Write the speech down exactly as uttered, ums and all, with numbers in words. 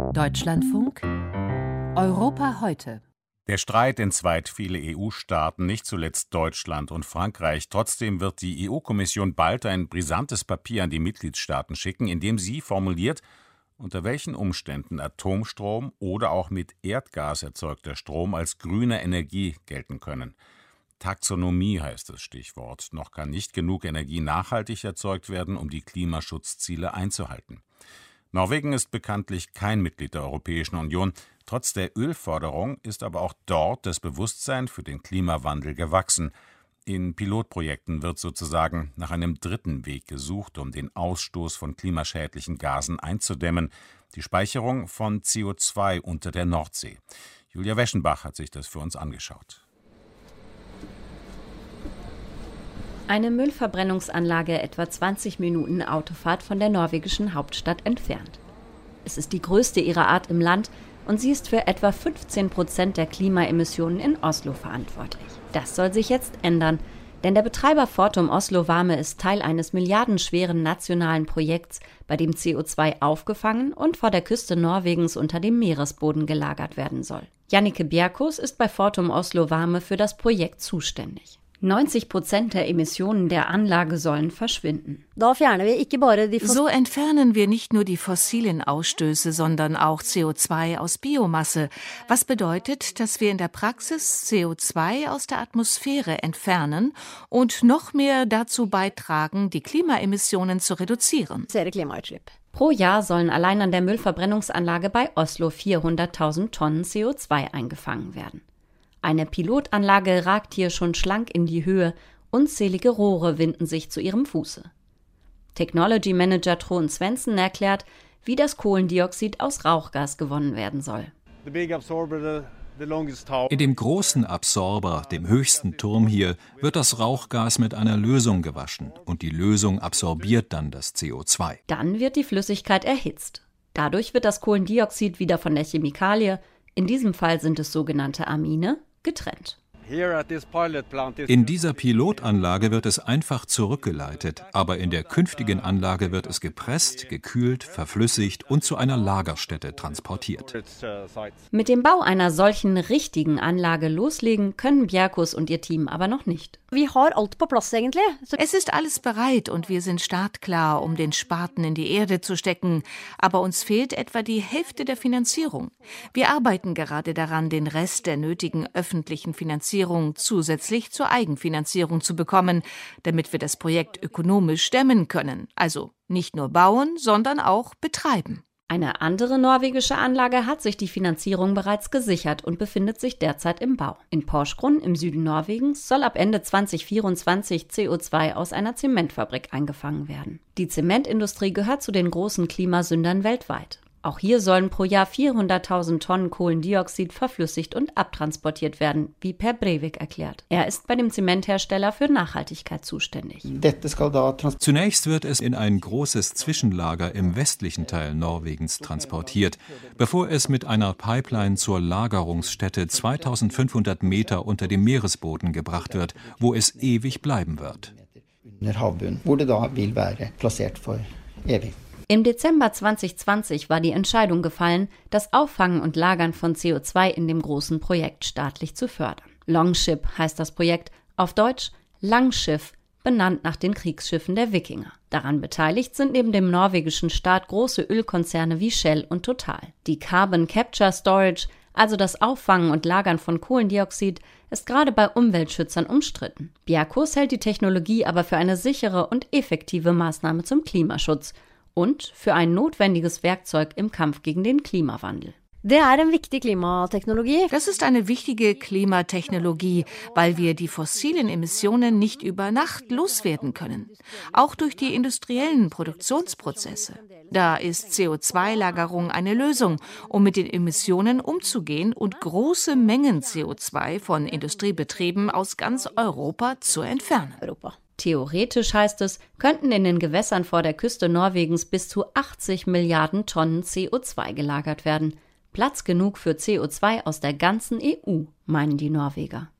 Deutschlandfunk Europa heute. Der Streit entzweit viele E U-Staaten, nicht zuletzt Deutschland und Frankreich. Trotzdem wird die E U-Kommission bald ein brisantes Papier an die Mitgliedstaaten schicken, in dem sie formuliert, unter welchen Umständen Atomstrom oder auch mit Erdgas erzeugter Strom als grüne Energie gelten können. Taxonomie heißt das Stichwort. Noch kann nicht genug Energie nachhaltig erzeugt werden, um die Klimaschutzziele einzuhalten. Norwegen ist bekanntlich kein Mitglied der Europäischen Union. Trotz der Ölförderung ist aber auch dort das Bewusstsein für den Klimawandel gewachsen. In Pilotprojekten wird sozusagen nach einem dritten Weg gesucht, um den Ausstoß von klimaschädlichen Gasen einzudämmen, die Speicherung von C O zwei unter der Nordsee. Julia Weschenbach hat sich das für uns angeschaut. Eine Müllverbrennungsanlage etwa zwanzig Minuten Autofahrt von der norwegischen Hauptstadt entfernt. Es ist die größte ihrer Art im Land und sie ist für etwa fünfzehn Prozent der Klimaemissionen in Oslo verantwortlich. Das soll sich jetzt ändern, denn der Betreiber Fortum Oslo Varme ist Teil eines milliardenschweren nationalen Projekts, bei dem C O zwei aufgefangen und vor der Küste Norwegens unter dem Meeresboden gelagert werden soll. Jannike Bjerkås ist bei Fortum Oslo Varme für das Projekt zuständig. neunzig Prozent der Emissionen der Anlage sollen verschwinden. So entfernen wir nicht nur die fossilen Ausstöße, sondern auch C O zwei aus Biomasse, was bedeutet, dass wir in der Praxis C O zwei aus der Atmosphäre entfernen und noch mehr dazu beitragen, die Klimaemissionen zu reduzieren. Pro Jahr sollen allein an der Müllverbrennungsanlage bei Oslo vierhunderttausend Tonnen C O zwei eingefangen werden. Eine Pilotanlage ragt hier schon schlank in die Höhe, unzählige Rohre winden sich zu ihrem Fuße. Technology Manager Trond Svendsen erklärt, wie das Kohlendioxid aus Rauchgas gewonnen werden soll. In dem großen Absorber, dem höchsten Turm hier, wird das Rauchgas mit einer Lösung gewaschen und die Lösung absorbiert dann das C O zwei. Dann wird die Flüssigkeit erhitzt. Dadurch wird das Kohlendioxid wieder von der Chemikalie, in diesem Fall sind es sogenannte Amine, getrennt. In dieser Pilotanlage wird es einfach zurückgeleitet, aber in der künftigen Anlage wird es gepresst, gekühlt, verflüssigt und zu einer Lagerstätte transportiert. Mit dem Bau einer solchen richtigen Anlage loslegen können Bjerkås und ihr Team aber noch nicht. Es ist alles bereit und wir sind startklar, um den Spaten in die Erde zu stecken, aber uns fehlt etwa die Hälfte der Finanzierung. Wir arbeiten gerade daran, den Rest der nötigen öffentlichen Finanzierung zusätzlich zur Eigenfinanzierung zu bekommen, damit wir das Projekt ökonomisch stemmen können. Also nicht nur bauen, sondern auch betreiben. Eine andere norwegische Anlage hat sich die Finanzierung bereits gesichert und befindet sich derzeit im Bau. In Porsgrunn im Süden Norwegens soll ab Ende zwanzig vierundzwanzig C O zwei aus einer Zementfabrik eingefangen werden. Die Zementindustrie gehört zu den großen Klimasündern weltweit. Auch hier sollen pro Jahr vierhunderttausend Tonnen Kohlendioxid verflüssigt und abtransportiert werden, wie Per Breivik erklärt. Er ist bei dem Zementhersteller für Nachhaltigkeit zuständig. Zunächst wird es in ein großes Zwischenlager im westlichen Teil Norwegens transportiert, bevor es mit einer Pipeline zur Lagerungsstätte zweitausendfünfhundert Meter unter dem Meeresboden gebracht wird, wo es ewig bleiben wird. Im Dezember zwanzig zwanzig war die Entscheidung gefallen, das Auffangen und Lagern von C O zwei in dem großen Projekt staatlich zu fördern. Longship heißt das Projekt, auf Deutsch Langschiff, benannt nach den Kriegsschiffen der Wikinger. Daran beteiligt sind neben dem norwegischen Staat große Ölkonzerne wie Shell und Total. Die Carbon Capture Storage, also das Auffangen und Lagern von Kohlendioxid, ist gerade bei Umweltschützern umstritten. Bjerkås hält die Technologie aber für eine sichere und effektive Maßnahme zum Klimaschutz und für ein notwendiges Werkzeug im Kampf gegen den Klimawandel. Das ist eine wichtige Klimatechnologie, weil wir die fossilen Emissionen nicht über Nacht loswerden können. Auch durch die industriellen Produktionsprozesse. Da ist C O zwei Lagerung eine Lösung, um mit den Emissionen umzugehen und große Mengen C O zwei von Industriebetrieben aus ganz Europa zu entfernen. Theoretisch heißt es, könnten in den Gewässern vor der Küste Norwegens bis zu achtzig Milliarden Tonnen C O zwei gelagert werden. Platz genug für C O zwei aus der ganzen E U, meinen die Norweger.